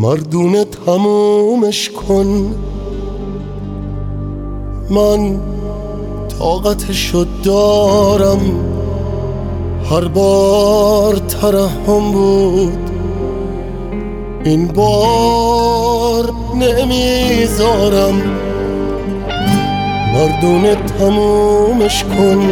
مردونه تمومش کن. من طاقتشو دارم، هر بار ترحم بود، این بار نمیذارم. مردونه تمومش کن.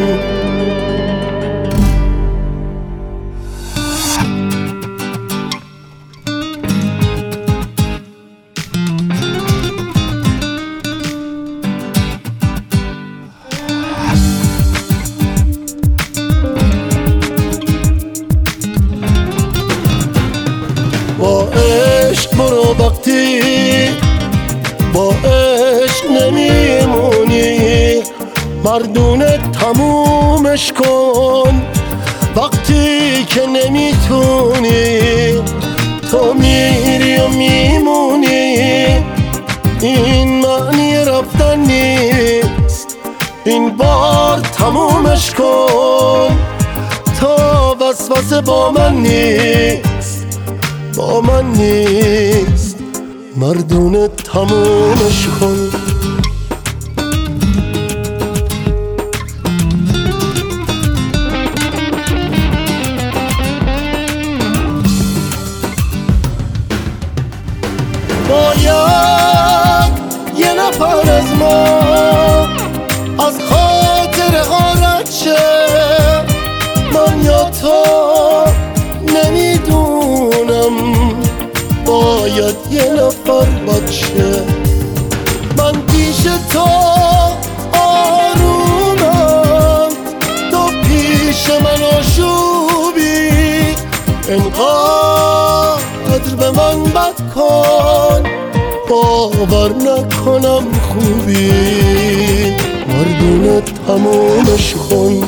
با عشق برو، وقتی با عشق نمیمونی مردونه تمومش کن. وقتی که نمیتونی تو میری و میمونی، این معنی رفتن نیست، این بار تمومش کن. تا وسوسه با من نیست، با من نیست، مردونه تمومش کن. باید یه نفر از ما از خاطر غارت شه، من یا تو نمیدونم. باید یه نفر باشه، من پیش تو آرومم، تو پیش من آشوبی. انقدر به من بد کن باور نکنم خوبی. مردونه تمومش کن.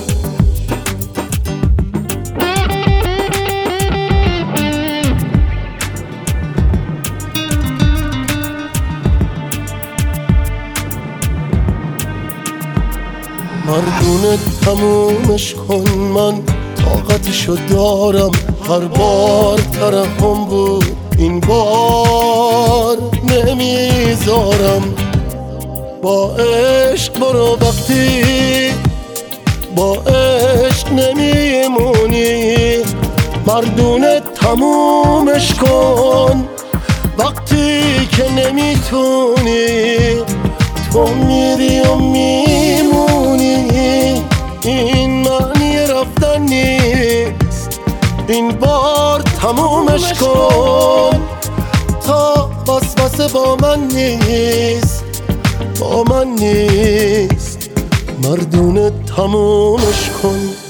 مردونه تمومش کن. من طاقتشو دارم، هر بار ترحم بود، این بار نمیذارم. با عشق برو، وقتی با عشق نمیمونی مردونه تمومش کن. وقتی که نمیتونی تو میری و میمونی، این معنی رفتن نیست، این بار تمومش کن. تا وسوسه با من نیست، با من نیست، مردونه تمومش کن.